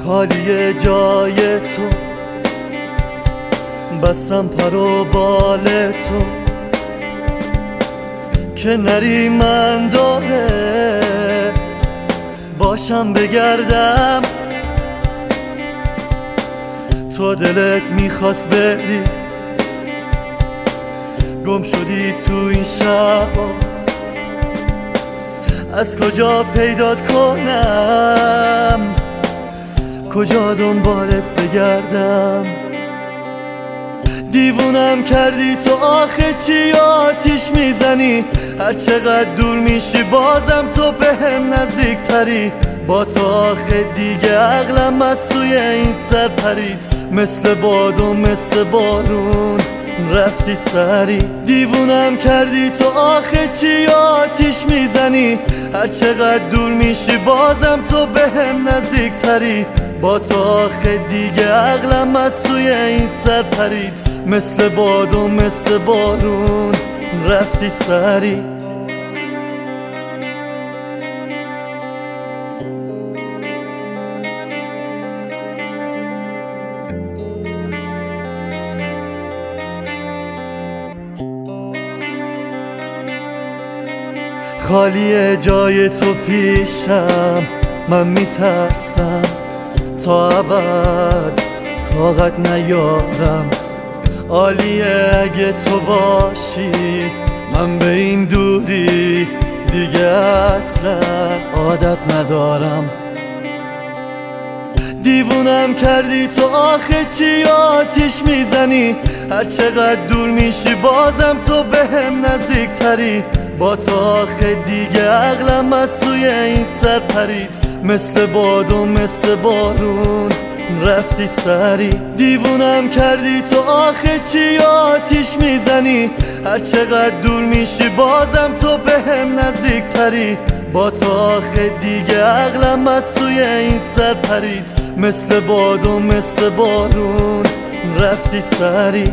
خالی جای تو، بستم پر و بال تو که نری من دارت باشم بگردم. تو دلت میخواست بری، گم شدی تو این شبا، از کجا پیدات کنم، کجا دنبالت بگردم. دیوونم کردی تو آخه چی آتیش میزنی، هر چقدر دور میشی بازم تو بهم نزدیک تری. با تو آخه دیگه عقلم از سوی این سر پرید، مثل باد و مثل بارون رفتی سری. دیوونم کردی تو آخه چی آتیش میزنی، هر چقدر دور میشی بازم تو بهم نزدیک تری. با تو آخه دیگه عقلم از سوی این سر پرید، مثل باد و مثل بارون رفتی سری. خالی جای تو پیشم، من میترسم تا ابد طاقت نیارم. عالیه اگه تو باشی، من به این دوری دیگه اصلا عادت ندارم. دیوونم کردی تو آخه چی آتیش میزنی، هر چقدر دور میشی بازم تو بهم نزدیک تری. با تو آخه دیگه عقلم از سوی این سر پرید، مثل باد و مثل بارون رفتی سری. دیوونم کردی تو آخه چی آتیش میزنی، هر چقدر دور میشی بازم تو بهم نزدیک تری. با تو آخه دیگه عقلم از سوی این سر پرید، مثل باد و مثل بارون رفتی سری.